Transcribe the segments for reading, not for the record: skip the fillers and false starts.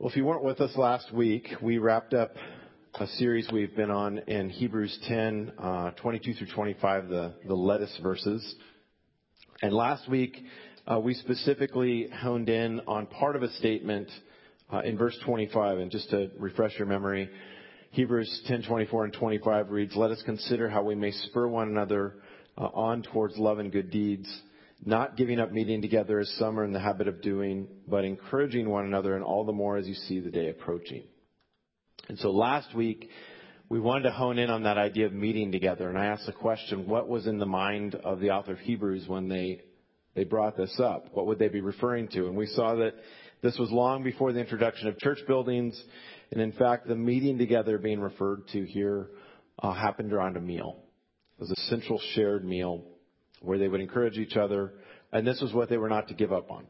Well, if you weren't with us last week, we wrapped up a series we've been on in Hebrews 10, 22 through 25, the lettuce verses. And last week, we specifically honed in on part of a statement in verse 25. And just to refresh your memory, Hebrews 10, 24 and 25 reads, "Let us consider how we may spur one another on towards love and good deeds, not giving up meeting together as some are in the habit of doing, but encouraging one another, and all the more as you see the day approaching." And so last week, we wanted to hone in on that idea of meeting together. And I asked the question, what was in the mind of the author of Hebrews when they brought this up? What would they be referring to? And we saw that this was long before the introduction of church buildings. And in fact, the meeting together being referred to here happened around a meal. It was a central shared meal where they would encourage each other, and this was what they were not to give up on.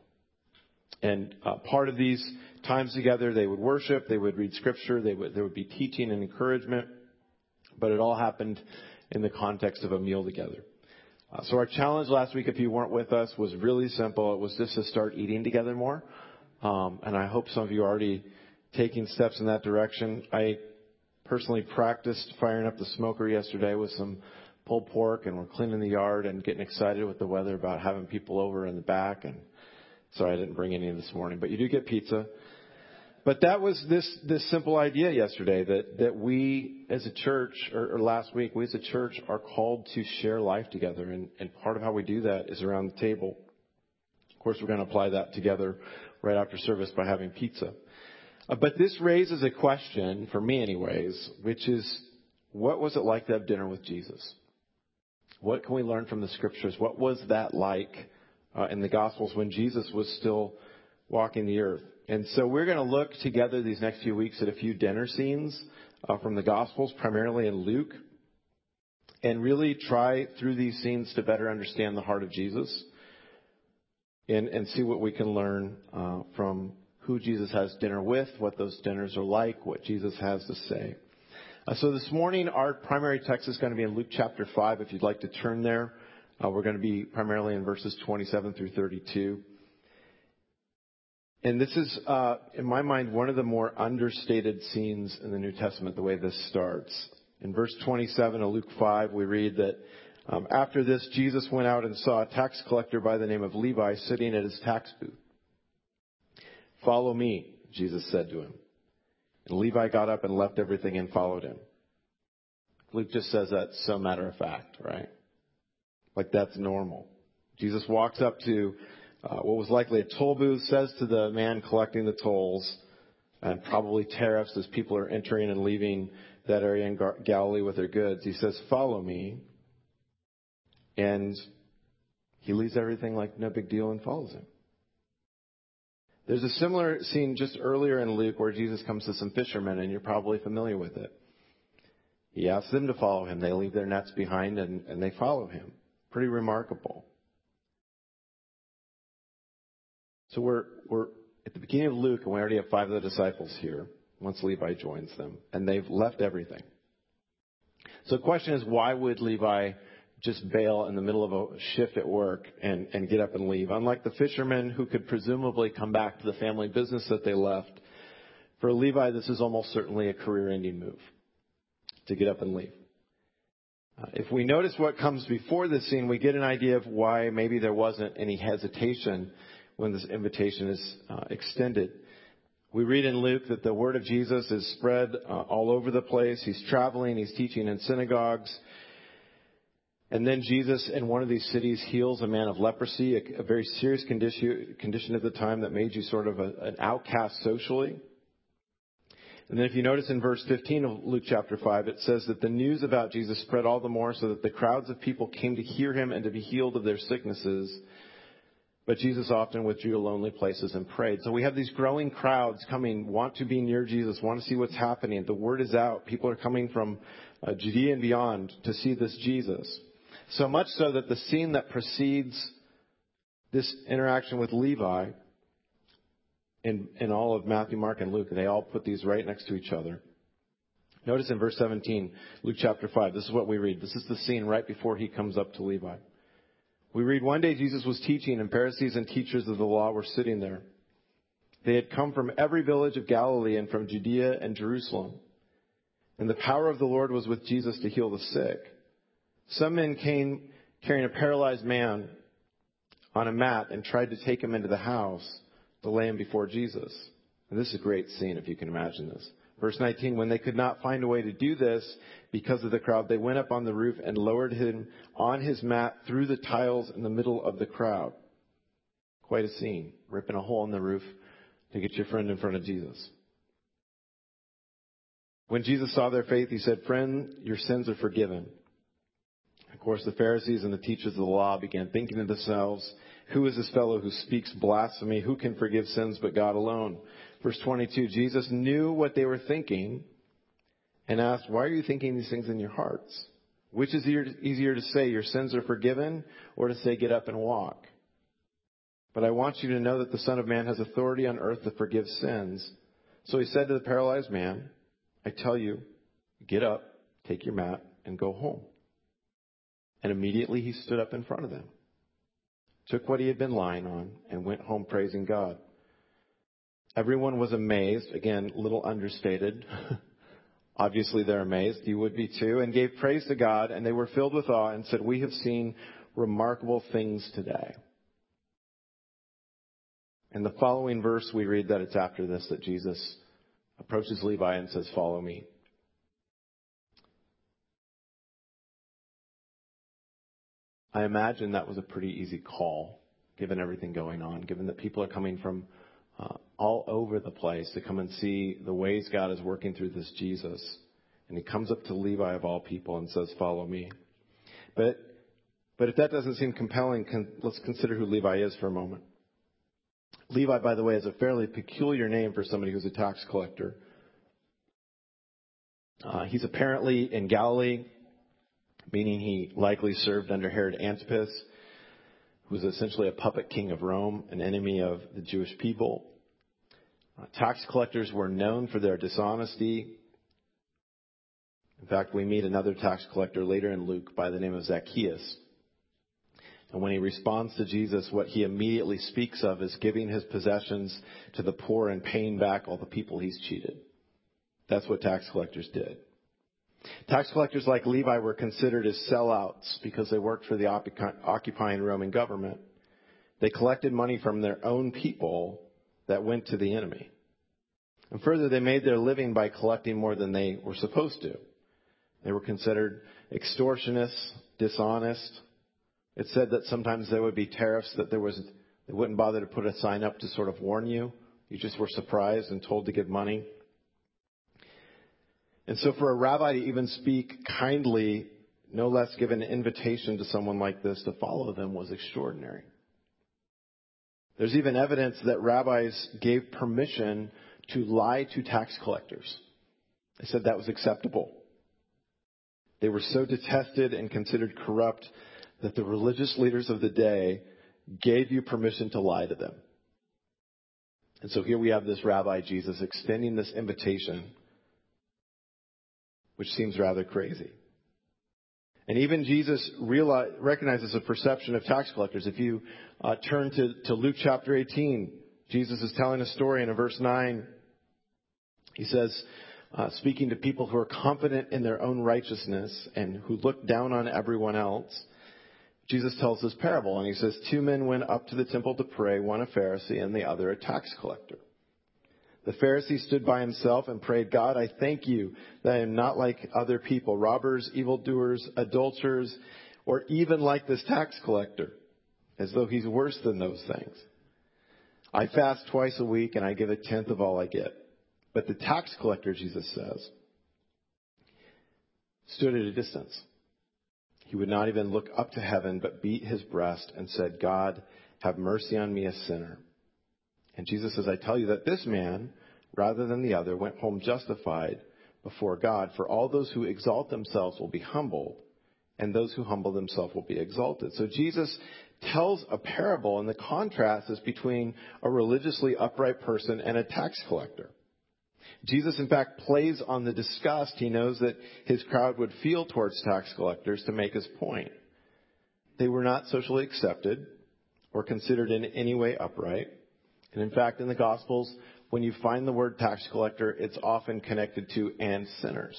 And part of these times together, they would worship, they would read scripture, there would be teaching and encouragement, but it all happened in the context of a meal together. So our challenge last week, if you weren't with us, was really simple. It was just to start eating together more, and I hope some of you are already taking steps in that direction. I personally practiced firing up the smoker yesterday with some pulled pork, and we're cleaning the yard and getting excited with the weather about having people over in the back. And sorry, I didn't bring any this morning, but you do get pizza. But that was this simple idea yesterday that we as a church, or last week, we as a church are called to share life together. And part of how we do that is around the table. Of course, we're going to apply that together right after service by having pizza. But this raises a question, for me anyways, which is, what was it like to have dinner with Jesus? What can we learn from the scriptures? What was that like in the Gospels when Jesus was still walking the earth? And so we're going to look together these next few weeks at a few dinner scenes from the Gospels, primarily in Luke, and really try through these scenes to better understand the heart of Jesus and see what we can learn from who Jesus has dinner with, what those dinners are like, what Jesus has to say. So this morning, our primary text is going to be in Luke chapter 5, if you'd like to turn there. We're going to be primarily in verses 27 through 32. And this is, in my mind, one of the more understated scenes in the New Testament, the way this starts. In verse 27 of Luke 5, we read that after this, Jesus went out and saw a tax collector by the name of Levi sitting at his tax booth. "Follow me," Jesus said to him. And Levi got up and left everything and followed him. Luke just says that so matter of fact, right? Like that's normal. Jesus walks up to what was likely a toll booth, says to the man collecting the tolls, and probably tariffs as people are entering and leaving that area in Galilee with their goods. He says, "Follow me." And he leaves everything like no big deal and follows him. There's a similar scene just earlier in Luke where Jesus comes to some fishermen, and you're probably familiar with it. He asks them to follow him. They leave their nets behind, and they follow him. Pretty remarkable. So we're at the beginning of Luke, and we already have 5 of the disciples here once Levi joins them, and they've left everything. So the question is, why would Levi just bail in the middle of a shift at work and get up and leave? Unlike the fishermen who could presumably come back to the family business that they left, for Levi, this is almost certainly a career-ending move to get up and leave. If we notice what comes before this scene, we get an idea of why maybe there wasn't any hesitation when this invitation is extended. We read in Luke that the word of Jesus is spread all over the place. He's traveling, he's teaching in synagogues. And then Jesus, in one of these cities, heals a man of leprosy, a very serious condition at the time that made you sort of an outcast socially. And then if you notice in verse 15 of Luke chapter 5, it says that the news about Jesus spread all the more so that the crowds of people came to hear him and to be healed of their sicknesses. But Jesus often withdrew to lonely places and prayed. So we have these growing crowds coming, want to be near Jesus, want to see what's happening. The word is out. People are coming from Judea and beyond to see this Jesus. So much so that the scene that precedes this interaction with Levi in all of Matthew, Mark, and Luke, they all put these right next to each other. Notice in verse 17, Luke chapter 5, this is what we read. This is the scene right before he comes up to Levi. We read, "One day Jesus was teaching, and Pharisees and teachers of the law were sitting there. They had come from every village of Galilee and from Judea and Jerusalem. And the power of the Lord was with Jesus to heal the sick. Some men came carrying a paralyzed man on a mat and tried to take him into the house to lay him before Jesus. And this is a great scene if you can imagine this. Verse 19, when they could not find a way to do this because of the crowd, they went up on the roof and lowered him on his mat through the tiles in the middle of the crowd. Quite a scene, ripping a hole in the roof to get your friend in front of Jesus. When Jesus saw their faith, he said, "Friend, your sins are forgiven." Of course, the Pharisees and the teachers of the law began thinking to themselves, "Who is this fellow who speaks blasphemy? Who can forgive sins but God alone?" Verse 22, Jesus knew what they were thinking and asked, "Why are you thinking these things in your hearts? Which is easier to say, 'Your sins are forgiven,' or to say, 'Get up and walk'? But I want you to know that the Son of Man has authority on earth to forgive sins." So he said to the paralyzed man, "I tell you, get up, take your mat, and go home." And immediately he stood up in front of them, took what he had been lying on, and went home praising God. Everyone was amazed, again, a little understated. Obviously they're amazed, you would be too, and gave praise to God, and they were filled with awe and said, "We have seen remarkable things today." In the following verse, we read that it's after this that Jesus approaches Levi and says, "Follow me." I imagine that was a pretty easy call, given everything going on, given that people are coming from all over the place to come and see the ways God is working through this Jesus. And he comes up to Levi of all people and says, "Follow me." But if that doesn't seem compelling, let's consider who Levi is for a moment. Levi, by the way, is a fairly peculiar name for somebody who's a tax collector. He's apparently in Galilee, meaning he likely served under Herod Antipas, who was essentially a puppet king of Rome, an enemy of the Jewish people. Tax collectors were known for their dishonesty. In fact, we meet another tax collector later in Luke by the name of Zacchaeus. And when he responds to Jesus, what he immediately speaks of is giving his possessions to the poor and paying back all the people he's cheated. That's what tax collectors did. Tax collectors like Levi were considered as sellouts because they worked for the occupying Roman government. They collected money from their own people that went to the enemy. And further, they made their living by collecting more than they were supposed to. They were considered extortionists, dishonest. It said that sometimes there would be tariffs that they wouldn't bother to put a sign up to sort of warn you. You just were surprised and told to give money. And so for a rabbi to even speak kindly, no less give an invitation to someone like this to follow them, was extraordinary. There's even evidence that rabbis gave permission to lie to tax collectors. They said that was acceptable. They were so detested and considered corrupt that the religious leaders of the day gave you permission to lie to them. And so here we have this rabbi, Jesus, extending this invitation, which seems rather crazy. And even Jesus recognizes the perception of tax collectors. If you turn to Luke chapter 18, Jesus is telling a story, and in verse 9, he says, speaking to people who are confident in their own righteousness and who look down on everyone else, Jesus tells this parable, and he says, 2 men went up to the temple to pray, one a Pharisee and the other a tax collector. The Pharisee stood by himself and prayed, "God, I thank you that I am not like other people, robbers, evildoers, adulterers, or even like this tax collector," as though he's worse than those things. "I fast twice a week and I give 1/10 of all I get." But the tax collector, Jesus says, stood at a distance. He would not even look up to heaven, but beat his breast and said, "God, have mercy on me, a sinner." And Jesus says, "I tell you that this man, rather than the other, went home justified before God. For all those who exalt themselves will be humbled, and those who humble themselves will be exalted." So Jesus tells a parable, and the contrast is between a religiously upright person and a tax collector. Jesus, in fact, plays on the disgust he knows that his crowd would feel towards tax collectors to make his point. They were not socially accepted or considered in any way upright. And in fact, in the Gospels, when you find the word tax collector, it's often connected to and sinners.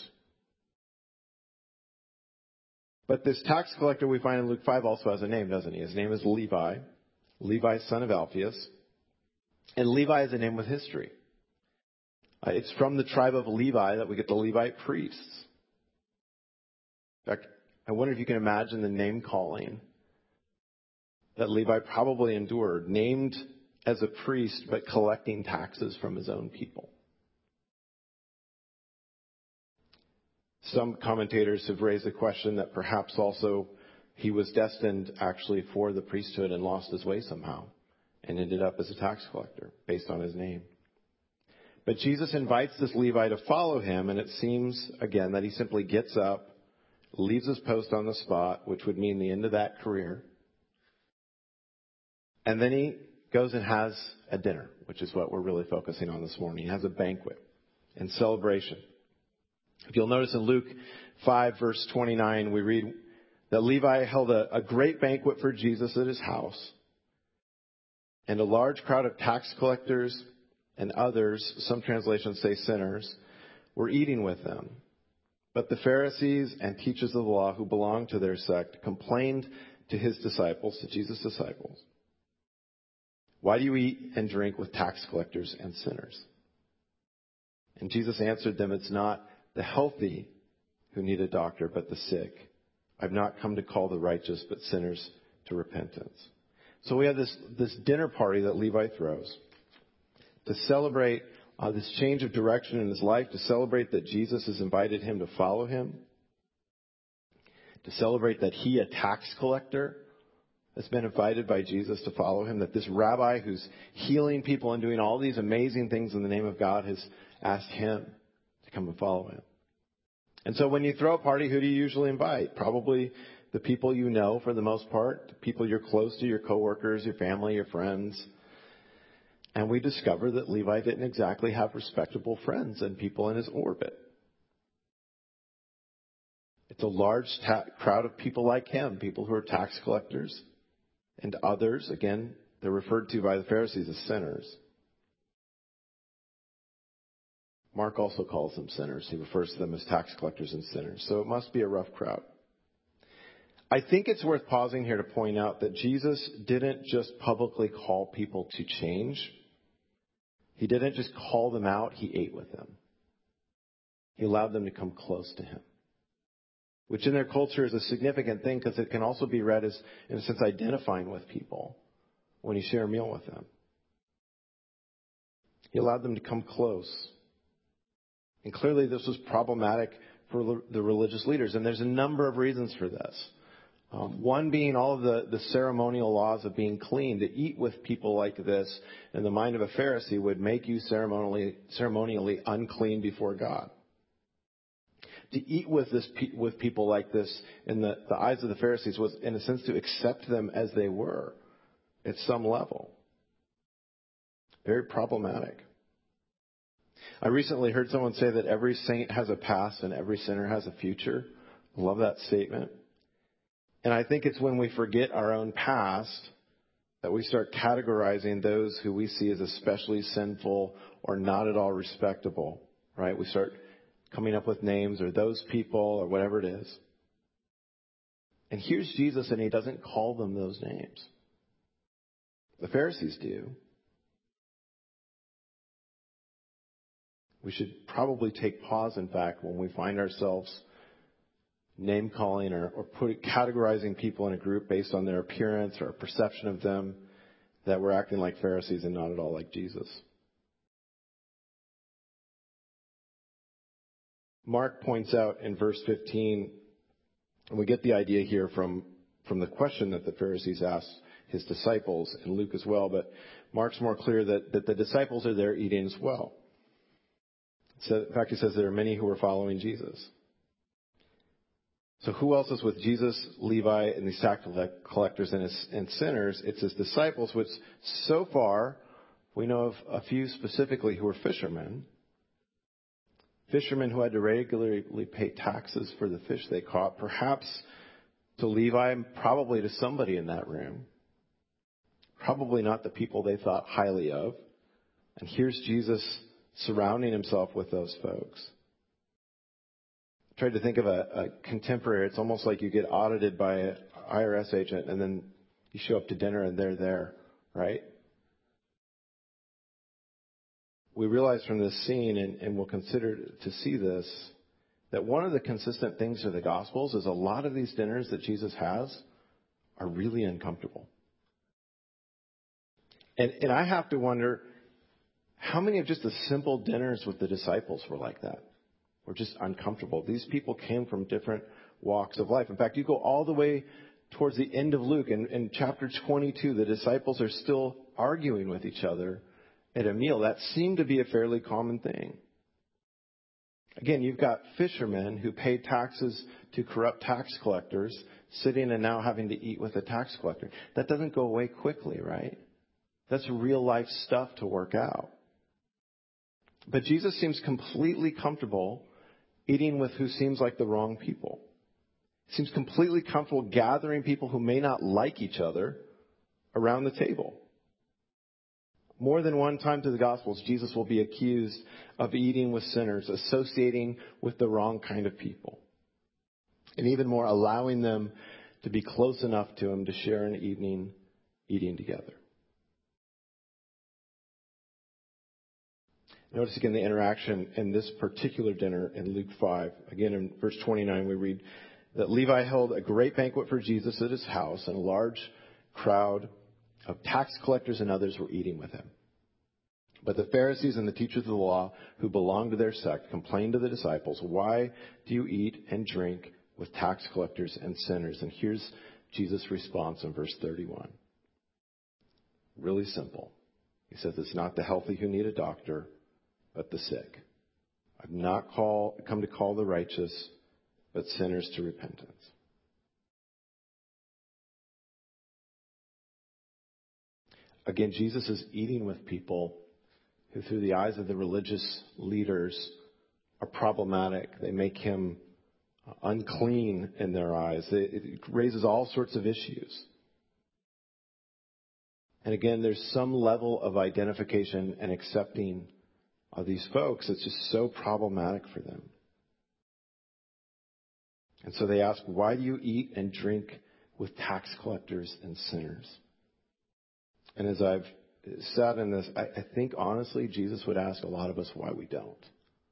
But this tax collector we find in Luke 5 also has a name, doesn't he? His name is Levi. Levi, son of Alphaeus. And Levi is a name with history. It's from the tribe of Levi that we get the Levite priests. In fact, I wonder if you can imagine the name calling that Levi probably endured, named as a priest but collecting taxes from his own people. Some commentators have raised the question that perhaps also he was destined actually for the priesthood and lost his way somehow and ended up as a tax collector based on his name. But Jesus invites this Levi to follow him, and it seems, again, that he simply gets up, leaves his post on the spot, which would mean the end of that career, and then he goes and has a dinner, which is what we're really focusing on this morning. He has a banquet and celebration. If you'll notice in Luke 5, verse 29, we read that Levi held a great banquet for Jesus at his house, and a large crowd of tax collectors and others, some translations say sinners, were eating with them. But the Pharisees and teachers of the law who belonged to their sect complained to his disciples, to Jesus' disciples, "Why do you eat and drink with tax collectors and sinners?" And Jesus answered them, "It's not the healthy who need a doctor, but the sick. I've not come to call the righteous, but sinners to repentance." So we have this dinner party that Levi throws to celebrate this change of direction in his life, to celebrate that Jesus has invited him to follow him, to celebrate that he, a tax collector, has been invited by Jesus to follow him, that this rabbi who's healing people and doing all these amazing things in the name of God has asked him to come and follow him. And so when you throw a party, who do you usually invite? Probably the people you know for the most part, the people you're close to, your coworkers, your family, your friends. And we discover that Levi didn't exactly have respectable friends and people in his orbit. It's a large crowd of people like him, people who are tax collectors and others. Again, they're referred to by the Pharisees as sinners. Mark also calls them sinners. He refers to them as tax collectors and sinners. So it must be a rough crowd. I think it's worth pausing here to point out that Jesus didn't just publicly call people to change. He didn't just call them out, he ate with them. He allowed them to come close to him, which in their culture is a significant thing because it can also be read as, in a sense, identifying with people when you share a meal with them. He allowed them to come close. And clearly this was problematic for the religious leaders, and there's a number of reasons for this. One being all of the ceremonial laws of being clean. To eat with people like this in the mind of a Pharisee would make you ceremonially unclean before God. To eat with people like this in the eyes of the Pharisees was, in a sense, to accept them as they were at some level. Very problematic. I recently heard someone say that every saint has a past and every sinner has a future. I love that statement. And I think it's when we forget our own past that we start categorizing those who we see as especially sinful or not at all respectable, right? We start coming up with names or those people or whatever it is. And here's Jesus, and he doesn't call them those names. The Pharisees do. We should probably take pause, in fact, when we find ourselves name calling or categorizing people in a group based on their appearance or a perception of them, that we're acting like Pharisees and not at all like Jesus. Mark points out in verse 15, and we get the idea here from the question that the Pharisees asked his disciples, and Luke as well, but Mark's more clear that the disciples are there eating as well. So, in fact, he says there are many who are following Jesus. So who else is with Jesus, Levi, and these tax collectors and sinners? It's his disciples, which so far we know of a few specifically who were fishermen. Fishermen who had to regularly pay taxes for the fish they caught, perhaps to Levi, probably to somebody in that room. probably not the people they thought highly of. And here's Jesus surrounding himself with those folks. I tried to think of a contemporary. It's almost like you get audited by an IRS agent and then you show up to dinner and they're there, right? We realize from this scene, and we'll consider to see this, that one of the consistent things of the Gospels is a lot of these dinners that Jesus has are really uncomfortable. And I have to wonder, how many of just the simple dinners with the disciples were like that? Were just uncomfortable. These people came from different walks of life. In fact, you go all the way towards the end of Luke, in chapter 22, the disciples are still arguing with each other at a meal. That seemed to be a fairly common thing. Again, you've got fishermen who pay taxes to corrupt tax collectors sitting and now having to eat with a tax collector. That doesn't go away quickly, right? That's real life stuff to work out. But Jesus seems completely comfortable eating with who seems like the wrong people. He seems completely comfortable gathering people who may not like each other around the table. More than one time through the Gospels, Jesus will be accused of eating with sinners, associating with the wrong kind of people. And even more, allowing them to be close enough to him to share an evening eating together. Notice again the interaction in this particular dinner in Luke 5. Again, in verse 29, we read that Levi held a great banquet for Jesus at his house, and a large crowd of tax collectors and others were eating with him. But the Pharisees and the teachers of the law who belonged to their sect complained to the disciples, "Why do you eat and drink with tax collectors and sinners?" And here's Jesus' response in verse 31. Really simple. He says, "It's not the healthy who need a doctor, but the sick. I've not come to call the righteous, but sinners to repentance." Again, Jesus is eating with people who, through the eyes of the religious leaders, are problematic. They make him unclean in their eyes. It raises all sorts of issues. And again, there's some level of identification and accepting of these folks that's just so problematic for them. And so they ask, "Why do you eat and drink with tax collectors and sinners?" And as I've sat in this, I think honestly Jesus would ask a lot of us why we don't.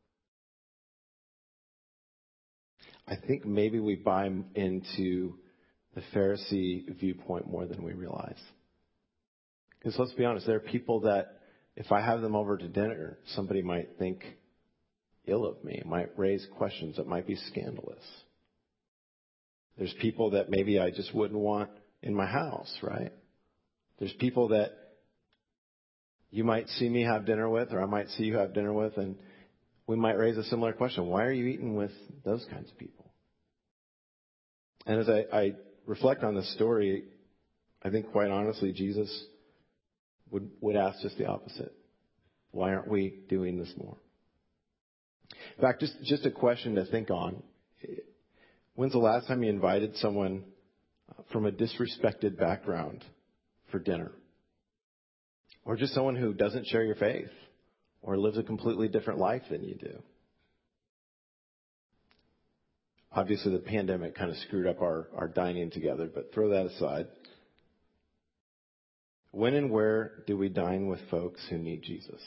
I think maybe we buy into the Pharisee viewpoint more than we realize. Because let's be honest, there are people that if I have them over to dinner, somebody might think ill of me, might raise questions that might be scandalous. There's people that maybe I just wouldn't want in my house, right? There's people that you might see me have dinner with, or I might see you have dinner with, and we might raise a similar question. Why are you eating with those kinds of people? And as I reflect on this story, I think quite honestly, Jesus would ask just the opposite. Why aren't we doing this more? In fact, just a question to think on. When's the last time you invited someone from a disrespected background for dinner? Or just someone who doesn't share your faith or lives a completely different life than you do? Obviously, the pandemic kind of screwed up our dining together, but throw that aside. When and where do we dine with folks who need Jesus?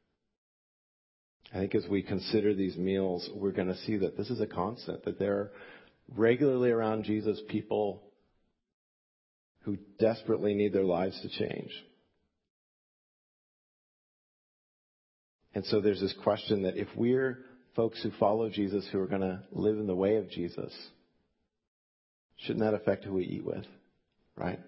I think as we consider these meals, we're going to see that this is a constant, that there are regularly around Jesus people who desperately need their lives to change. And so there's this question that if we're folks who follow Jesus, who are going to live in the way of Jesus, shouldn't that affect who we eat with, right?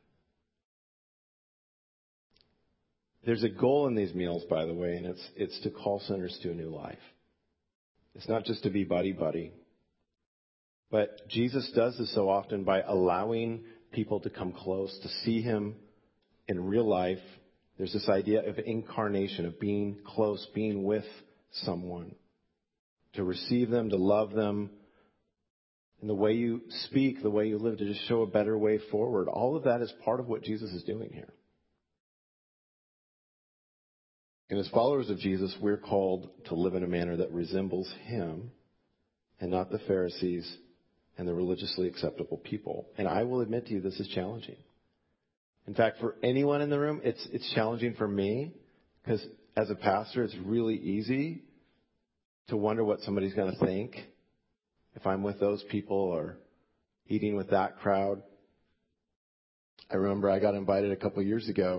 There's a goal in these meals, by the way, and it's to call sinners to a new life. It's not just to be buddy-buddy. But Jesus does this so often by allowing people to come close, to see him in real life. There's this idea of incarnation, of being close, being with someone, to receive them, to love them, and the way you speak, the way you live, to just show a better way forward. All of that is part of what Jesus is doing here. And as followers of Jesus, we're called to live in a manner that resembles him and not the Pharisees and the religiously acceptable people. And I will admit to you, this is challenging. In fact, for anyone in the room, it's challenging for me because as a pastor, it's really easy to wonder what somebody's going to think if I'm with those people or eating with that crowd. I remember I got invited a couple of years ago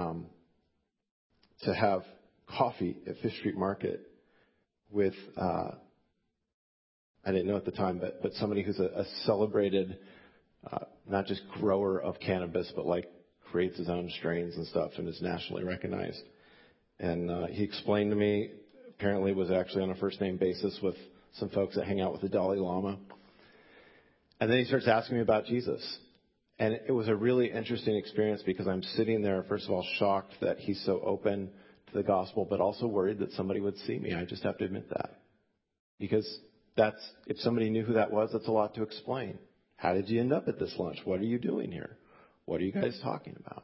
to have coffee at Fish Street Market with, I didn't know at the time, but somebody who's a celebrated, not just grower of cannabis, but like creates his own strains and stuff and is nationally recognized. And he explained to me, apparently was actually on a first name basis with some folks that hang out with the Dalai Lama. And then he starts asking me about Jesus. And it was a really interesting experience because I'm sitting there, first of all, shocked that he's so open to the gospel, but also worried that somebody would see me. I just have to admit that. Because if somebody knew who that was, that's a lot to explain. How did you end up at this lunch? What are you doing here? What are you guys talking about?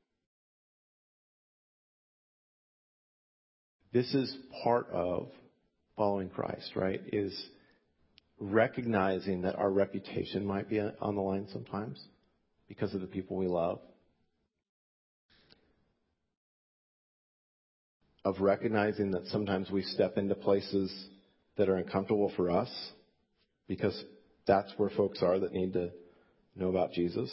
This is part of following Christ, right? Is recognizing that our reputation might be on the line sometimes because of the people we love. Of recognizing that sometimes we step into places that are uncomfortable for us because that's where folks are that need to know about Jesus.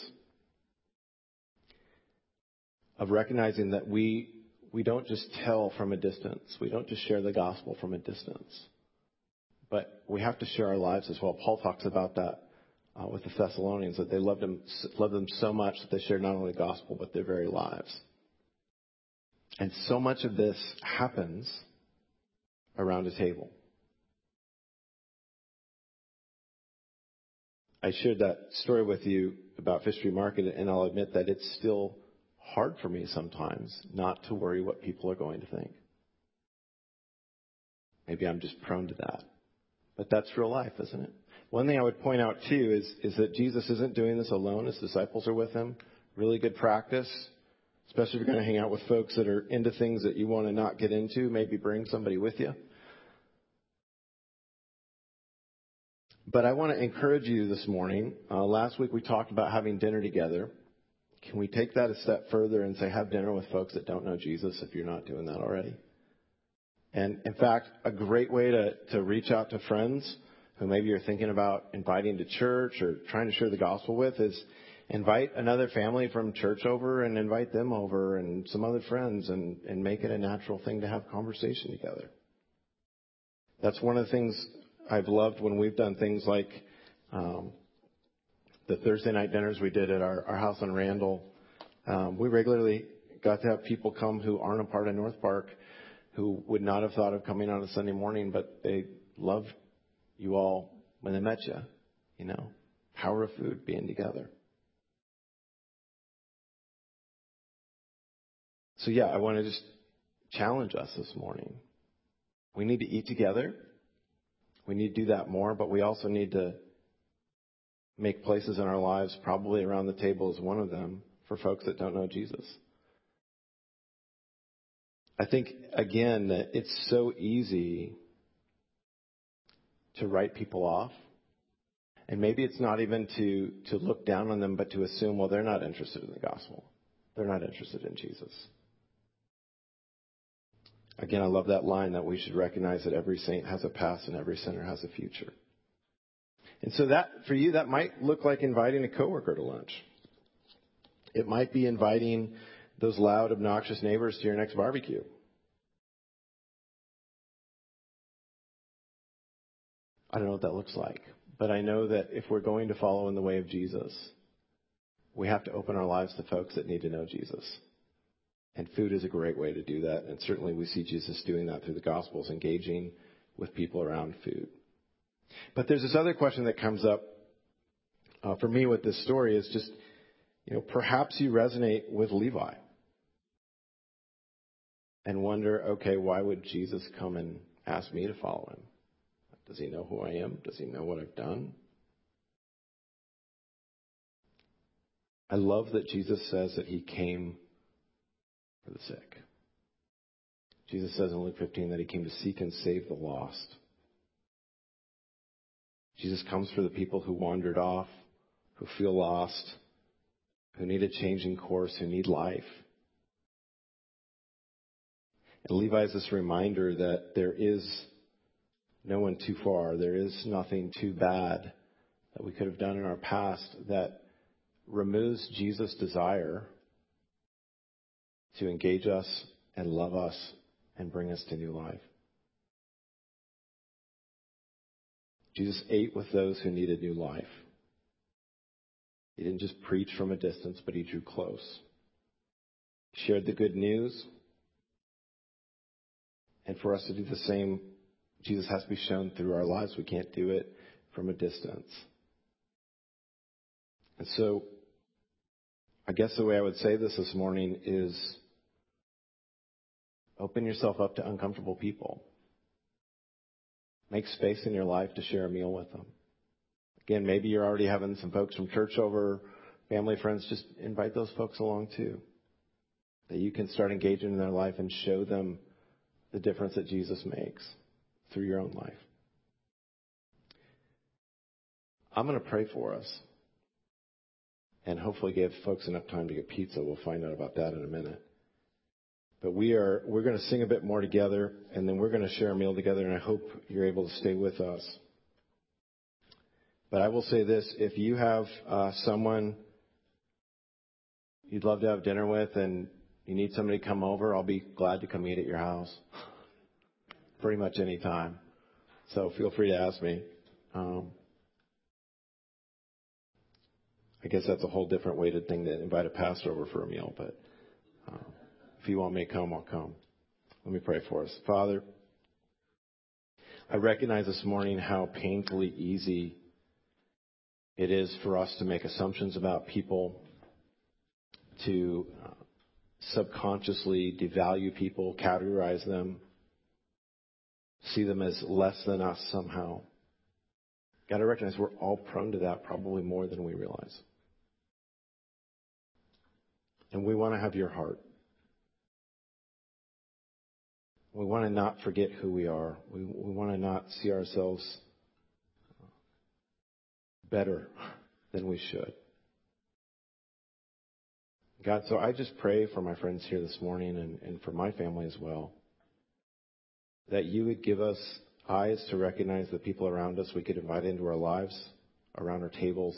Of recognizing that we don't just tell from a distance. We don't just share the gospel from a distance. But we have to share our lives as well. Paul talks about that with the Thessalonians, that they loved them so much that they shared not only the gospel, but their very lives. And so much of this happens around a table. I shared that story with you about Fish Street Market, and I'll admit that it's still hard for me sometimes not to worry what people are going to think. Maybe I'm just prone to that. But that's real life, isn't it? One thing I would point out, too, is that Jesus isn't doing this alone. His disciples are with him. Really good practice, especially if you're going to hang out with folks that are into things that you want to not get into. Maybe bring somebody with you. But I want to encourage you this morning. Last week we talked about having dinner together. Can we take that a step further and say have dinner with folks that don't know Jesus if you're not doing that already? And in fact, a great way to reach out to friends who maybe you're thinking about inviting to church or trying to share the gospel with is invite another family from church over and invite them over and some other friends and make it a natural thing to have conversation together. That's one of the things I've loved when we've done things like the Thursday night dinners we did at our house on Randall. We regularly got to have people come who aren't a part of North Park who would not have thought of coming on a Sunday morning, but they loved you all when they met you. You know, power of food, being together. So yeah, I want to just challenge us this morning. We need to eat together. We need to do that more, but we also need to make places in our lives, probably around the table is one of them, for folks that don't know Jesus. I think, again, that it's so easy to write people off. And maybe it's not even to look down on them, but to assume, well, they're not interested in the gospel. They're not interested in Jesus. Again, I love that line that we should recognize that every saint has a past and every sinner has a future. And so that, for you, that might look like inviting a coworker to lunch. It might be inviting those loud, obnoxious neighbors to your next barbecue. I don't know what that looks like, but I know that if we're going to follow in the way of Jesus, we have to open our lives to folks that need to know Jesus. And food is a great way to do that. And certainly we see Jesus doing that through the Gospels, engaging with people around food. But there's this other question that comes up for me with this story is just, perhaps you resonate with Levi and wonder, okay, why would Jesus come and ask me to follow him? Does he know who I am? Does he know what I've done? I love that Jesus says that he came for the sick. Jesus says in Luke 15 that he came to seek and save the lost. Jesus comes for the people who wandered off, who feel lost, who need a change in course, who need life. And Levi is this reminder that there is no one too far. There is nothing too bad that we could have done in our past that removes Jesus' desire to engage us and love us and bring us to new life. Jesus ate with those who needed new life. He didn't just preach from a distance, but he drew close. He shared the good news. And for us to do the same, Jesus has to be shown through our lives. We can't do it from a distance. And so, I guess the way I would say this morning is open yourself up to uncomfortable people. Make space in your life to share a meal with them. Again, maybe you're already having some folks from church over, family, friends. Just invite those folks along too. That you can start engaging in their life and show them the difference that Jesus makes through your own life. I'm going to pray for us. And hopefully give folks enough time to get pizza. We'll find out about that in a minute. But we're going to sing a bit more together, and then we're going to share a meal together, and I hope you're able to stay with us. But I will say this, if you have someone you'd love to have dinner with and you need somebody to come over, I'll be glad to come eat at your house. Pretty much any time. So feel free to ask me. I guess that's a whole different weighted thing to invite a pastor over for a meal, but if you want me to come, I'll come. Let me pray for us. Father, I recognize this morning how painfully easy it is for us to make assumptions about people, to subconsciously devalue people, categorize them, see them as less than us somehow. God, I recognize we're all prone to that, probably more than we realize. And we want to have your heart. We want to not forget who we are. We want to not see ourselves better than we should. God, so I just pray for my friends here this morning and for my family as well, that you would give us eyes to recognize the people around us we could invite into our lives, around our tables.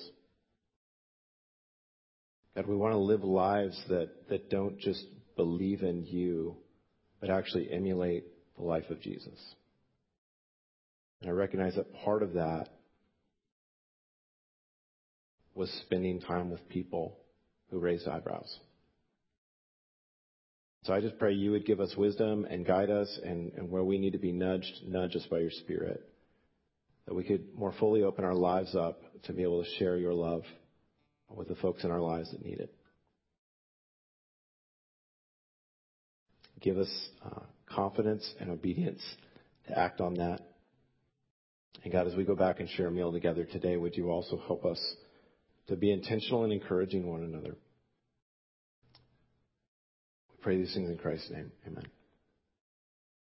God, we want to live lives that don't just believe in you, but actually emulate the life of Jesus. And I recognize that part of that was spending time with people who raised eyebrows. So I just pray you would give us wisdom and guide us, and where we need to be nudged, nudge us by your Spirit. That we could more fully open our lives up to be able to share your love with the folks in our lives that need it. Give us confidence and obedience to act on that. And God, as we go back and share a meal together today, would you also help us to be intentional in encouraging one another? We pray these things in Christ's name. Amen.